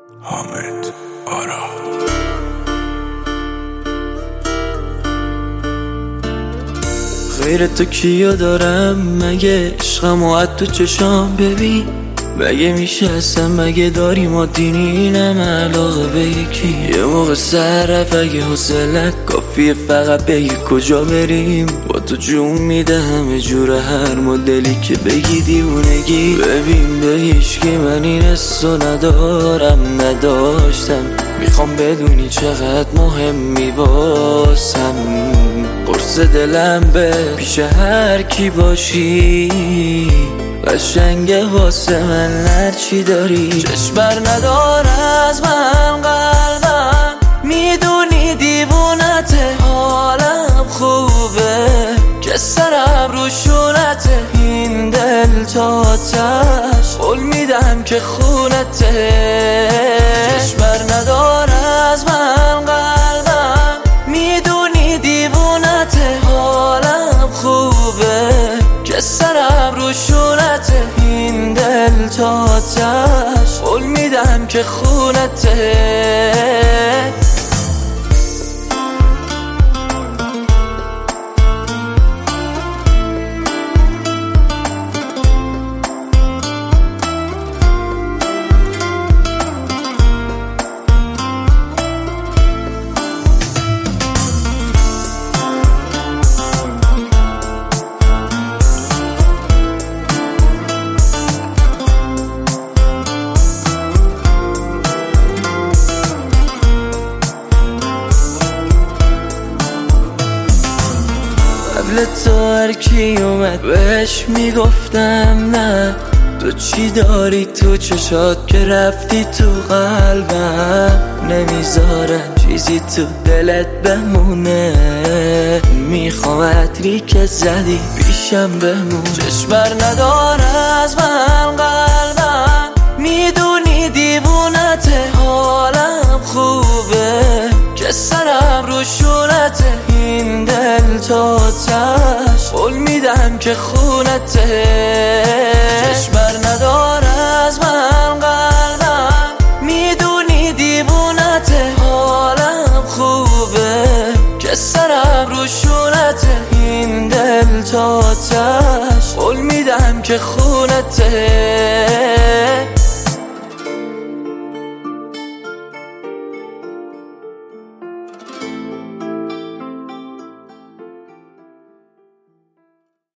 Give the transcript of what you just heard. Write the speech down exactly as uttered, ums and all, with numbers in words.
حامد آرا. غیر تو کیو دارم مگه؟ عشقمو از تو چشام ببین مگه میشه اصلا؟ مگه داریم و دینینم علاقه به یکی؟ یه موقع سرف اگه حوصلت کافیه فقط بگی کجا بریم، با تو جون میده همه جور هر مدلی که بگی دیوونگی. ببین به هیچکی من این حسو ندارم نداشتم، میخوام بدونی چقدر مهمی واسم. قرص دلم به پیش هر کی باشی قشنگه واسه من هرچی داری. چشم بر نداره از من قلبم، میدونی دیوونته، حالم خوبه که سرم رو شونته. این دل تا تش قول میدم که خونته. چشم بر نداره از من قلبم، میدونی دیوونته، حالم خوبه که سرم رو شونته. این دل تا تش قول میدم که خونته. قبل تو هر کی اومد بهش میگفتم نه، تو چی داری تو چشات که رفتی تو قلبم؟ نمیذارم چیزی تو دلت بمونه، میخوام عطری که زدی پیشم بمون. چشم بر نداره از من قلبم، میدونی دیوونته، حالم خوبه که سرم رو شونته. این دل تا تش قول میدم که خونته. چشم بر نداره از من قلبم، میدونی دیوونته، حالم خوبه که سرم رو شونته. این دل تا تش قول میدم که خونته.